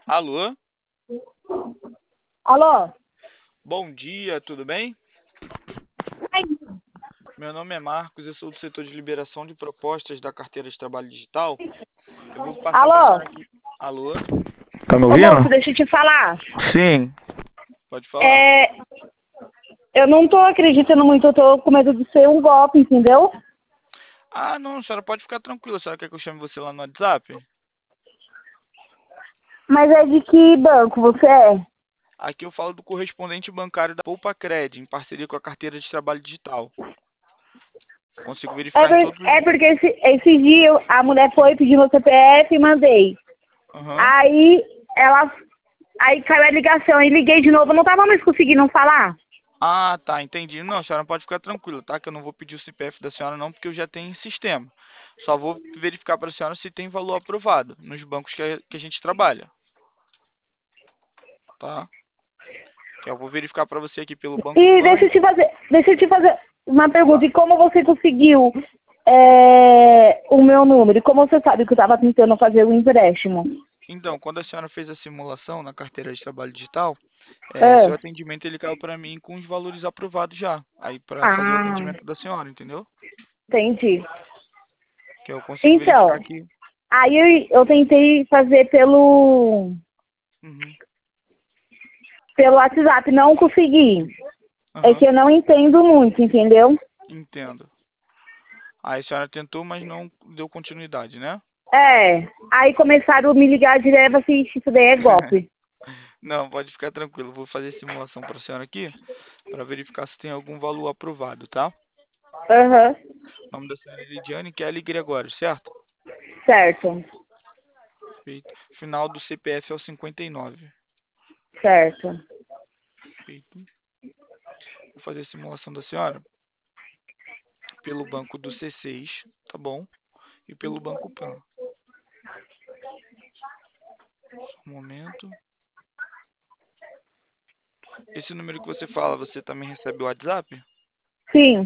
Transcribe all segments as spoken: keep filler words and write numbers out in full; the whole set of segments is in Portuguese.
Alô? Alô? Bom dia, tudo bem? Ai, Meu nome é Marcos, eu sou do setor de liberação de propostas da carteira de trabalho digital. Eu vou passar para a Alô? senhora aqui. Alô? Tá me Ô ouvindo? moço, deixa eu te falar. Sim. Pode falar. É, eu não tô acreditando muito, eu tô com medo de ser um golpe, entendeu? Ah, não, a senhora pode ficar tranquila. A senhora quer que eu chame você lá no WhatsApp? Mas é de que banco você é? Aqui eu falo do correspondente bancário da Poupa Cred, em parceria com a carteira de trabalho digital. Consigo É, verificar em por- todos os... é porque esse, esse dia eu- a mulher foi pedir meu C P F e mandei. Aham. Aí ela. Aí caiu a ligação e liguei de novo, eu não tava mais conseguindo falar. Ah, tá, entendi. Não, a senhora pode ficar tranquila, tá? Que eu não vou pedir o C P F da senhora não, porque eu já tenho em sistema. Só vou verificar para a senhora se tem valor aprovado nos bancos que a, que a gente trabalha, tá? Que eu vou verificar para você aqui pelo Banco E Pan. deixa eu te fazer, deixa eu te fazer uma pergunta, e como você conseguiu é, o meu número? E como você sabe que eu tava tentando fazer o empréstimo? Então, quando a senhora fez a simulação na carteira de trabalho digital, é, seu É. atendimento ele caiu para mim com os valores aprovados já, aí para fazer o Ah, atendimento da senhora, entendeu? entendi. Que eu consigo verificar Então, aqui. aí eu, eu tentei fazer pelo, Uhum. pelo WhatsApp, não consegui. É Aham, que eu não entendo muito, entendeu? entendo. Aí a senhora tentou, mas não deu continuidade, né? É, aí começaram a me ligar direto assim, isso daí é golpe. Não, pode ficar tranquilo. Vou fazer simulação para a senhora aqui, para verificar se tem algum valor aprovado, tá? Aham, O nome da senhora é Lidiane Kelly Gregório, certo? certo, Perfeito. Final do C P F é o cinquenta e nove. certo. Perfeito. Vou fazer a simulação da senhora pelo banco do C seis, tá bom? E pelo banco Pan. Só um momento. Esse número que você fala, você também recebe o WhatsApp? Sim,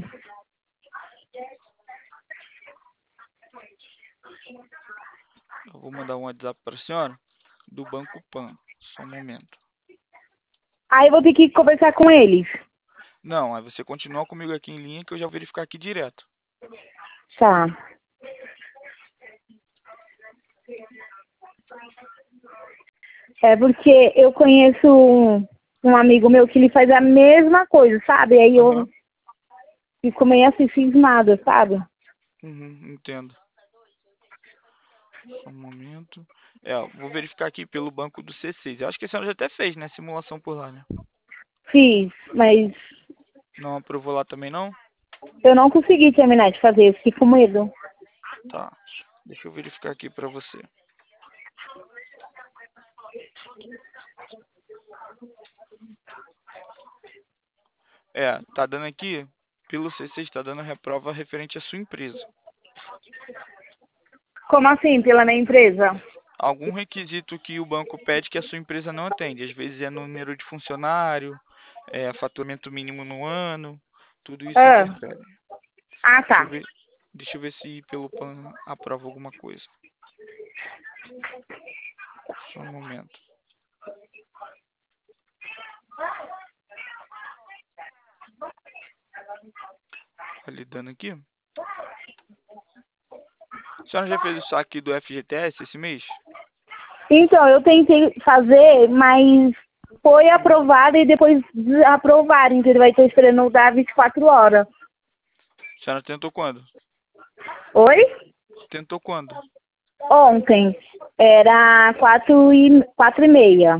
Eu vou mandar um WhatsApp para a senhora do banco Pan. Só um momento. aí eu vou ter que conversar com eles. Não, aí você continua comigo aqui em linha que eu já vou verificar aqui direto. Tá. É porque eu conheço um, um amigo meu que ele faz a mesma coisa, sabe? Aí eu Aham. fico meio assim cismada, sabe? Uhum, entendo. Só um momento. É, ó, vou verificar aqui pelo banco do C seis. Eu acho que a senhora já até fez, né? Simulação por lá, né? Fiz, mas Não aprovou lá também, não? eu não consegui terminar de fazer, eu fiquei com medo. Tá. Deixa eu verificar aqui pra você. É, tá dando aqui, pelo C seis, tá dando reprova referente à sua empresa. Como assim, pela minha empresa? Algum requisito que o banco pede que a sua empresa não atende. Às vezes é número de funcionário, é faturamento mínimo no ano, tudo isso Ah, interfere. ah Deixa eu tá. ver, deixa eu ver se pelo Pan aprova alguma coisa. Só um momento. Validando aqui. A senhora já fez o saque do F G T S esse mês? Então, eu tentei fazer, mas foi aprovado e depois desaprovaram, entendeu? Vai estar esperando dar vinte e quatro horas. A senhora tentou quando? Oi? Tentou quando? Ontem. Era quatro e, quatro e meia.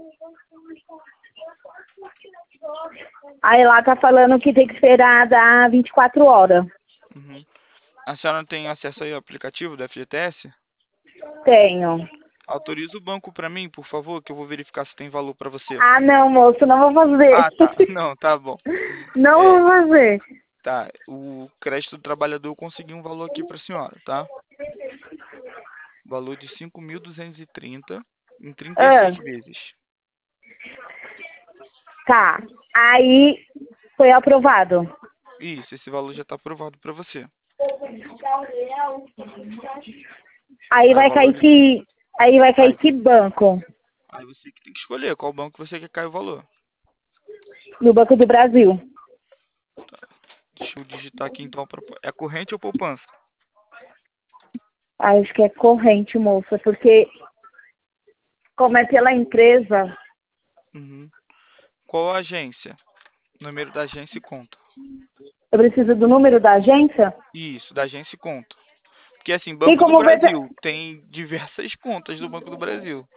Aí lá tá falando que tem que esperar dar vinte e quatro horas. Uhum. A senhora não tem acesso aí ao aplicativo do F G T S? Tenho. Autoriza o banco para mim, por favor, que eu vou verificar se tem valor para você. Ah, não, moço, não vou fazer. Ah, tá. Não, tá bom. Não É, vou fazer. tá. O crédito do trabalhador eu consegui um valor aqui para a senhora, tá? Valor de cinco mil duzentos e trinta em trinta e Ah, seis vezes. tá. Aí foi aprovado. Isso, esse valor já está aprovado para você. Aí Aí o vai cair valor, que. Aí vai cair aí, que banco? Aí você que tem que escolher qual banco você quer cair o valor. No Banco do Brasil. Deixa eu digitar aqui então. Pra... É corrente ou poupança? Ah, acho que é corrente, moça, porque como é pela empresa, Uhum. Qual a agência? Número da agência e conta. eu preciso do número da agência? Isso, da agência e conta. Porque assim, Tem Banco do como ver, pe- Brasil tem diversas contas do Banco do Brasil.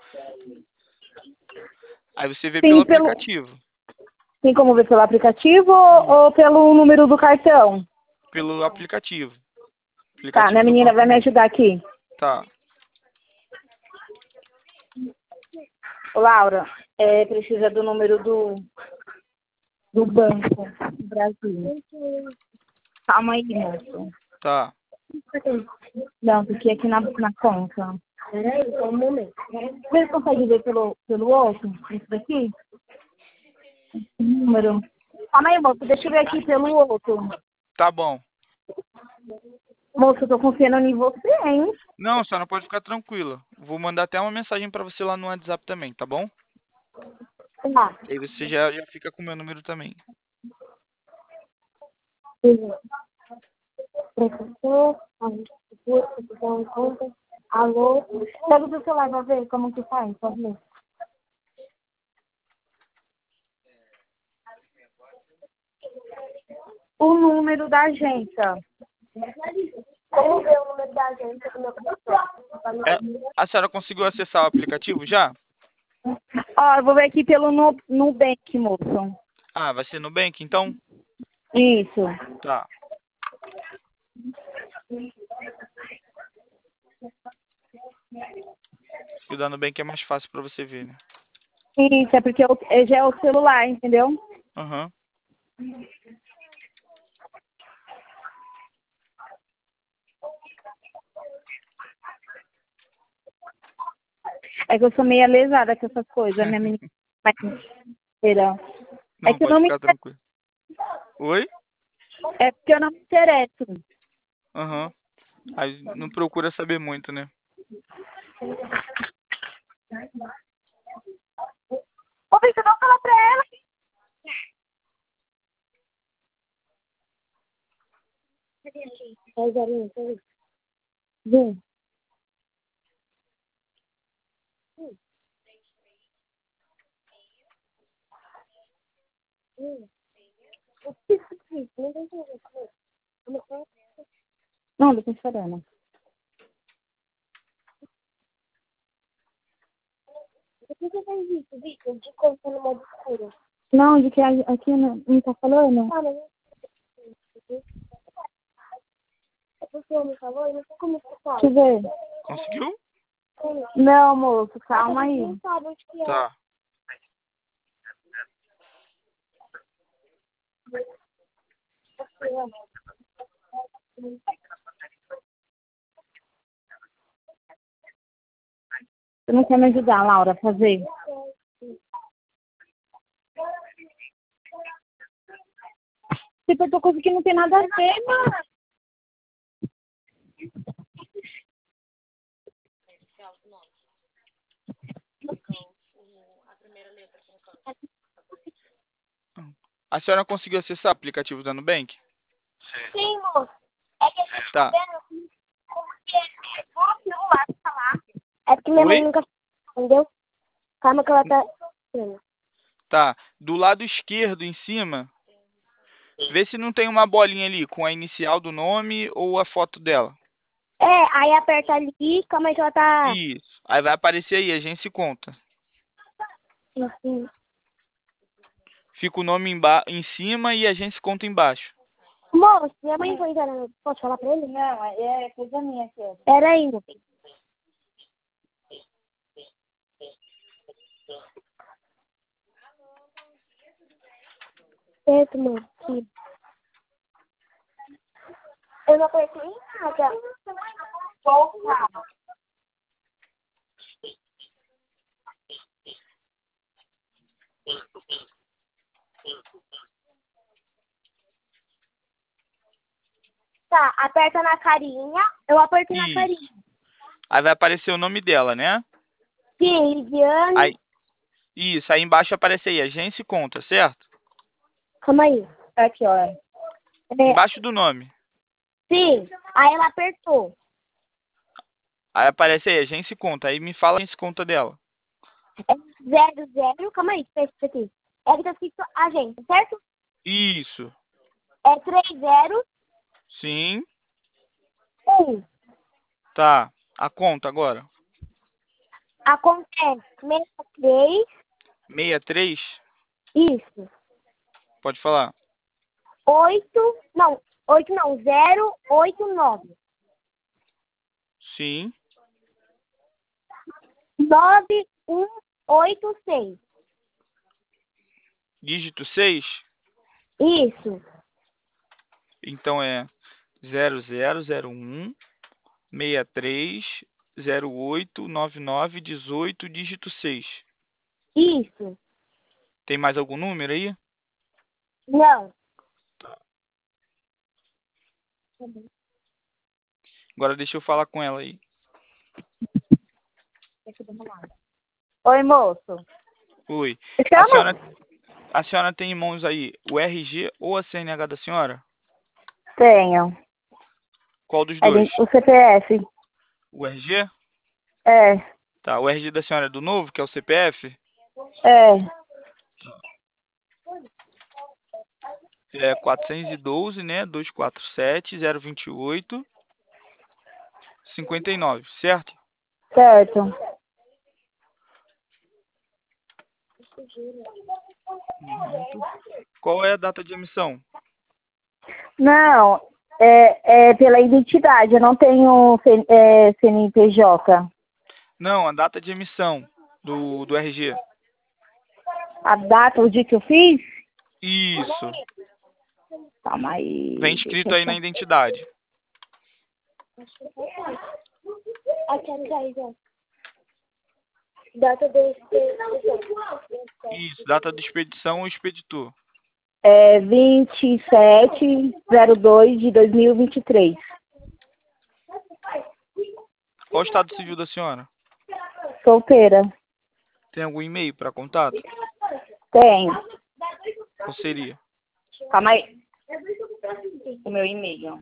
Aí você vê pelo tem, pelo, aplicativo. tem como ver pelo aplicativo ou, ou pelo número do cartão? Pelo aplicativo. Tá, Aplicativo minha do menina banco vai me mesmo. ajudar aqui. Tá. Laura, é, precisa do número do, do Banco do Brasil. Calma aí, moço. Tá. Não, porque aqui na, na conta. Peraí, só um momento. Você consegue ver pelo, pelo outro? Esse daqui? Esse número. Calma aí, moço. Deixa eu ver aqui pelo outro. Tá bom. Moço, eu tô confiando em você, hein? Não, só não pode ficar tranquila. Vou mandar até uma mensagem pra você lá no WhatsApp também, tá bom? Tá. Aí você já, já fica com o meu número também. Professor, conta. Alô? Pega o seu celular pra ver como que faz, pode ver. O número da agência. Como ver o número da agência do meu professor? É, a senhora conseguiu acessar o aplicativo já? Ó, eu vou ver aqui pelo Nu- Nubank, moço. Ah, vai ser Nubank, então? Isso. Tá. E o da Nubank é mais fácil pra você ver, né? Isso, é porque eu, eu já é o celular, entendeu? Aham. É que eu sou meio lesada com essas coisas, minha menina. Mas, será? É Não, que eu pode não me ficar tranquilo. Oi? é porque eu não me interesso. Aham. Aí não procura saber muito, né? Ô, Victor, não fala pra ela. Vem. Não, tô chorando. O que você fez isso, Victor? De conta no modo escuro? Não, de que a- aqui não, não tá falando? Ah, mas é porque o me falou e não sei como você fala. Deixa eu ver. Conseguiu? Não, moço, calma aí. Tá. Você não quer me ajudar, Laura, a fazer? Tipo, eu tô coisa que não tem nada a ver, mano. A senhora conseguiu acessar o aplicativo da Nubank? Sim, moço. É que a gente Tá. tá vendo como que é o celular pra falar. É porque minha Oi? mãe nunca entendeu? Calma que ela tá... Tá. Do lado esquerdo, em cima, vê se não tem uma bolinha ali com a inicial do nome ou a foto dela. É, aí aperta ali, calma aí que ela tá... Isso. Aí vai aparecer aí, agência e conta. Assim. Fica o nome emba em cima e agência e conta embaixo. Moço, minha mãe foi entrar. Posso falar pra ele? Não, é coisa minha aqui. Pera aí, meu filho. Certo, moço. Eu não apertei nada. Volta. Tá, aperta na carinha. Eu apertei na Isso. carinha. Aí vai aparecer o nome dela, né? Sim, Lidiane. Aí, Isso, aí embaixo aparece aí, agência e conta, certo? Calma aí. Aqui, ó. É, Embaixo do nome. sim. Aí ela apertou. Aí aparece aí, agência e conta. Aí me fala a agência e conta dela. É zero, zero. Calma aí, deixa eu ver isso aqui. É que tá escrito agência, certo? Isso. É três zero Sim. um. Tá. A conta agora. Acontece sessenta e três. sessenta e três. Isso. Pode falar. oito. Não, oito não. zero oito nove. Sim. nove um oito seis. Dígito seis. Isso. Então é zero zero zero um sessenta e três zero oito nove nove dezoito, dígito seis. Isso. Tem mais algum número aí? Não. Agora deixa eu falar com ela aí. Oi, moço. Oi. A Chama? senhora, a senhora tem em mãos aí o R G ou a C N H da senhora? Tenho. Qual dos A dois? gente- O C P F. O R G? É. Tá, o R G da senhora é do novo, que é o C P F? É. É quatrocentos e doze, né? duzentos e quarenta e sete, zero vinte e oito, cinquenta e nove, certo? Certo. Qual é a data de emissão? Não, é, é pela identidade. Eu não tenho C- é, C N P J. Não, a data de emissão do, do R G. A data, o dia que eu fiz? Isso. Calma aí. Vem Deixa escrito eu aí na achar. identidade. Data de Isso, data de expedição ou expeditor. É vinte e sete zero dois de dois mil e vinte e três. Qual o estado civil da senhora? Solteira. Tem algum e-mail para contato? Tenho. Qual seria? Calma aí. O meu e-mail.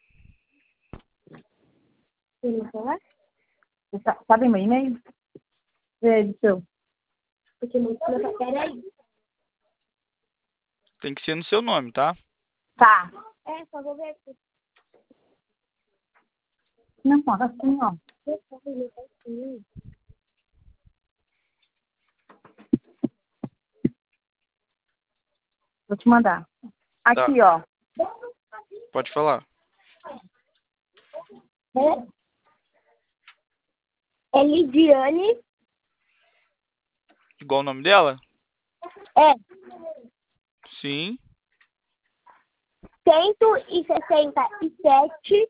Sa- Sabe meu e-mail? É, do seu. Peraí. Tem que ser no seu nome, tá? Tá. É, só vou ver aqui. Não, pode assim, ó. Vou te mandar. Tá, Aqui, ó. pode falar. É, é Lidiane. Igual o nome dela? É. Sim. cento e sessenta e sete.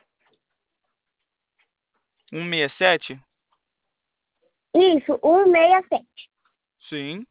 cento e sessenta e sete? Isso, cento e sessenta e sete. Sim.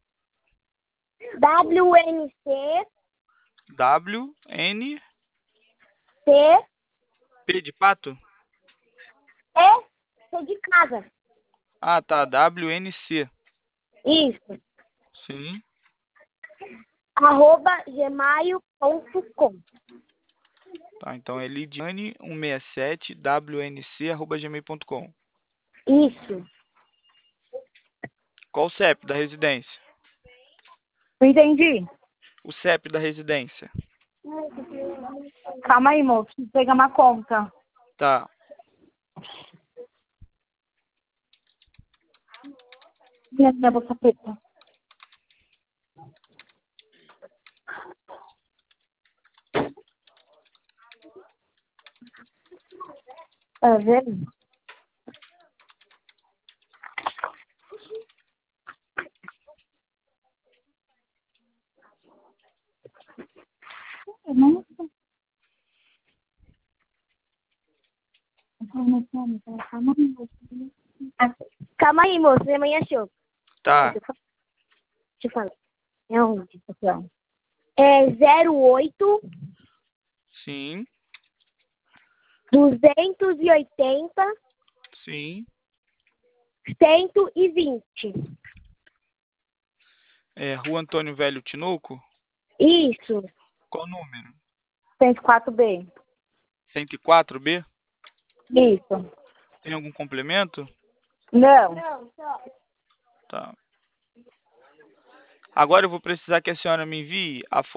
W N C. W, N, C. P de pato? E. C de casa. Ah, tá, W, N, C. Isso. Sim. Arroba gmail ponto com. Tá, então é lidiane cento e sessenta e sete, W N C, arroba gmail ponto com. Isso. Qual o C E P da residência? Não entendi. O C E P da residência. Calma aí, moço. Preciso pegar uma conta. Tá. Minha, minha bolsa preta. Tá vendo? Não. Calma aí, moço. Minha mãe achou. Tá. Deixa eu falar. É onde, pessoal? É zero oito Sim. duzentos e oitenta Sim. cento e vinte. É, Rua Antônio Velho Tinoco? Isso. Qual o número? cento e quatro B. cento e quatro B? Isso. Tem algum complemento? Não. Tá. Agora eu vou precisar que a senhora me envie a foto